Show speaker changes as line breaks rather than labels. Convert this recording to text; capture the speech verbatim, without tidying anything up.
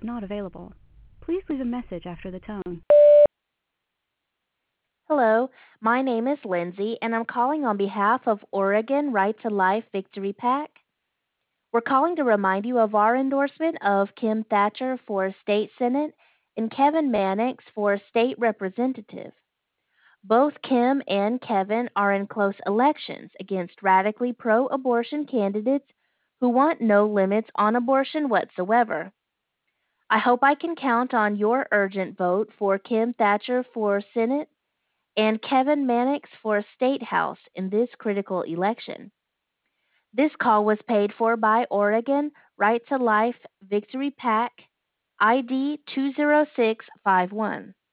not available. Please leave a message after the tone.
Hello, my name is Lindsay, and I'm calling on behalf of Oregon Right to Life Victory PAC. We're calling to remind you of our endorsement of Kim Thatcher for State Senate and Kevin Mannix for State Representative. Both Kim and Kevin are in close elections against radically pro abortion candidates who want no limits on abortion whatsoever. I hope I can count on your urgent vote for Kim Thatcher for Senate and Kevin Mannix for State House in this critical election. This call was paid for by Oregon Right to Life Victory PAC, I D two zero six five one.